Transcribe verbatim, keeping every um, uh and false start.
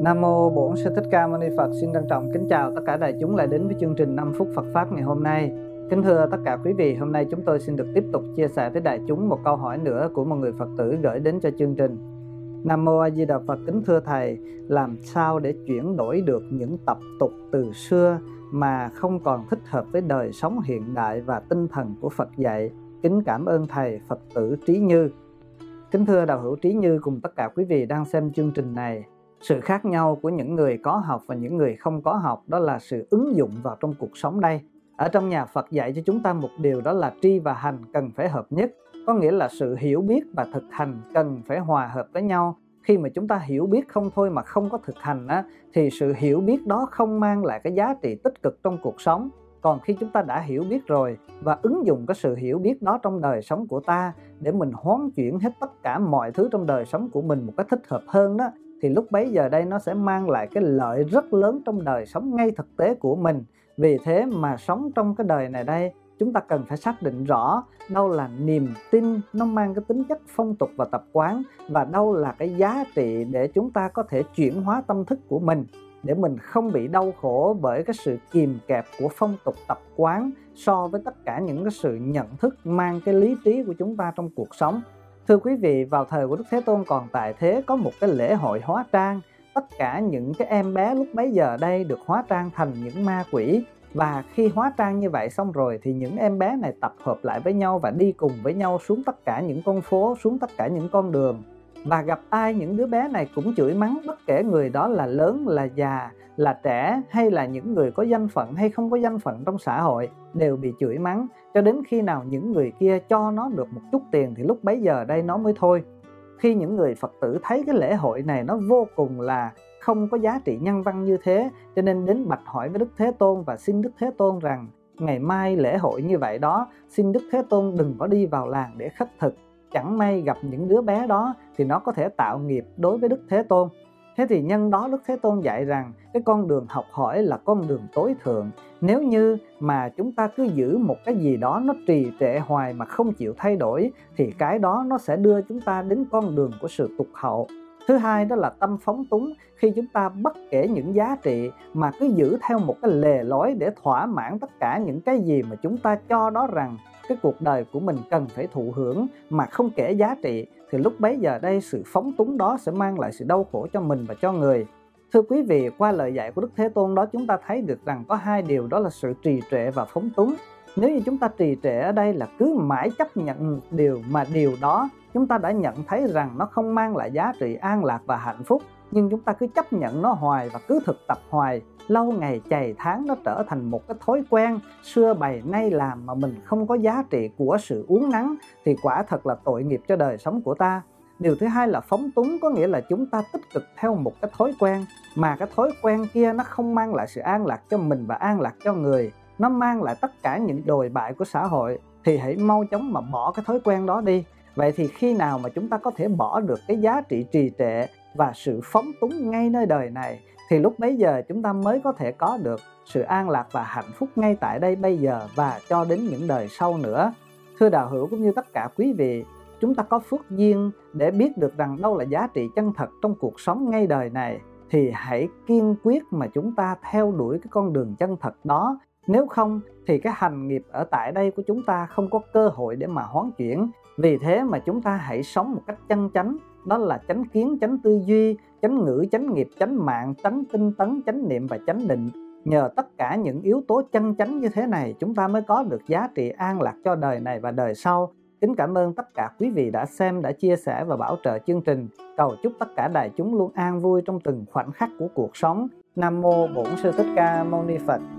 Nam mô Bổn Sư Thích Ca Mâu Ni Phật. Xin trân trọng kính chào tất cả đại chúng lại đến với chương trình năm phút Phật pháp ngày hôm nay. Kính thưa tất cả quý vị, hôm nay chúng tôi xin được tiếp tục chia sẻ với đại chúng một câu hỏi nữa của một người Phật tử gửi đến cho chương trình. Nam mô A Di Đà Phật. Kính thưa thầy, làm sao để chuyển đổi được những tập tục từ xưa mà không còn thích hợp với đời sống hiện đại và tinh thần của Phật dạy? Kính cảm ơn thầy. Phật tử Trí Như. Kính thưa đạo hữu Trí Như cùng tất cả quý vị đang xem chương trình này, sự khác nhau của những người có học và những người không có học đó là sự ứng dụng vào trong cuộc sống đây. Ở trong nhà Phật dạy cho chúng ta một điều, đó là tri và hành cần phải hợp nhất. Có nghĩa là sự hiểu biết và thực hành cần phải hòa hợp với nhau. Khi mà chúng ta hiểu biết không thôi mà không có thực hành á, thì sự hiểu biết đó không mang lại cái giá trị tích cực trong cuộc sống. Còn khi chúng ta đã hiểu biết rồi và ứng dụng cái sự hiểu biết đó trong đời sống của ta để mình hoán chuyển hết tất cả mọi thứ trong đời sống của mình một cách thích hợp hơn đó, thì lúc bấy giờ đây nó sẽ mang lại cái lợi rất lớn trong đời sống ngay thực tế của mình. Vì thế mà sống trong cái đời này đây, chúng ta cần phải xác định rõ đâu là niềm tin nó mang cái tính chất phong tục và tập quán, và đâu là cái giá trị để chúng ta có thể chuyển hóa tâm thức của mình, để mình không bị đau khổ bởi cái sự kìm kẹp của phong tục tập quán so với tất cả những cái sự nhận thức mang cái lý trí của chúng ta trong cuộc sống. Thưa quý vị, vào thời của Đức Thế Tôn còn tại thế có một cái lễ hội hóa trang. Tất cả những cái em bé lúc bấy giờ đây được hóa trang thành những ma quỷ. Và khi hóa trang như vậy xong rồi thì những em bé này tập hợp lại với nhau và đi cùng với nhau xuống tất cả những con phố, xuống tất cả những con đường. Và gặp ai những đứa bé này cũng chửi mắng, bất kể người đó là lớn, là già, là trẻ, hay là những người có danh phận hay không có danh phận trong xã hội, đều bị chửi mắng. Cho đến khi nào những người kia cho nó được một chút tiền thì lúc bấy giờ đây nó mới thôi. Khi những người Phật tử thấy cái lễ hội này nó vô cùng là không có giá trị nhân văn như thế, cho nên đến bạch hỏi với Đức Thế Tôn và xin Đức Thế Tôn rằng ngày mai lễ hội như vậy đó, xin Đức Thế Tôn đừng có đi vào làng để khất thực. Chẳng may gặp những đứa bé đó thì nó có thể tạo nghiệp đối với Đức Thế Tôn. Thế thì nhân đó Đức Thế Tôn dạy rằng cái con đường học hỏi là con đường tối thượng. Nếu như mà chúng ta cứ giữ một cái gì đó nó trì trệ hoài mà không chịu thay đổi, thì cái đó nó sẽ đưa chúng ta đến con đường của sự tụt hậu. Thứ hai đó là tâm phóng túng. Khi chúng ta bất kể những giá trị mà cứ giữ theo một cái lề lối để thỏa mãn tất cả những cái gì mà chúng ta cho đó rằng cái cuộc đời của mình cần phải thụ hưởng mà không kể giá trị, thì lúc bấy giờ đây sự phóng túng đó sẽ mang lại sự đau khổ cho mình và cho người. Thưa quý vị, qua lời dạy của Đức Thế Tôn đó, chúng ta thấy được rằng có hai điều, đó là sự trì trệ và phóng túng. Nếu như chúng ta trì trệ ở đây là cứ mãi chấp nhận điều mà điều đó chúng ta đã nhận thấy rằng nó không mang lại giá trị an lạc và hạnh phúc, nhưng chúng ta cứ chấp nhận nó hoài và cứ thực tập hoài, lâu ngày chày tháng nó trở thành một cái thói quen xưa bày nay làm mà mình không có giá trị của sự uốn nắn, thì quả thật là tội nghiệp cho đời sống của ta. Điều thứ hai là phóng túng, có nghĩa là chúng ta tích cực theo một cái thói quen mà cái thói quen kia nó không mang lại sự an lạc cho mình và an lạc cho người, nó mang lại tất cả những đồi bại của xã hội, thì hãy mau chóng mà bỏ cái thói quen đó đi. Vậy thì khi nào mà chúng ta có thể bỏ được cái giá trị trì trệ và sự phóng túng ngay nơi đời này, thì lúc bấy giờ chúng ta mới có thể có được sự an lạc và hạnh phúc ngay tại đây bây giờ và cho đến những đời sau nữa. Thưa đạo hữu cũng như tất cả quý vị, chúng ta có phước duyên để biết được rằng đâu là giá trị chân thật trong cuộc sống ngay đời này, thì hãy kiên quyết mà chúng ta theo đuổi cái con đường chân thật đó. Nếu không thì cái hành nghiệp ở tại đây của chúng ta không có cơ hội để mà hoán chuyển. Vì thế mà chúng ta hãy sống một cách chân chánh, đó là chánh kiến, chánh tư duy, chánh ngữ, chánh nghiệp, chánh mạng, chánh tinh tấn, chánh niệm và chánh định. Nhờ tất cả những yếu tố chân chánh như thế này, chúng ta mới có được giá trị an lạc cho đời này và đời sau. Kính cảm ơn tất cả quý vị đã xem, đã chia sẻ và bảo trợ chương trình. Cầu chúc tất cả đại chúng luôn an vui trong từng khoảnh khắc của cuộc sống. Nam mô Bổn Sư Thích Ca Mâu Ni Phật.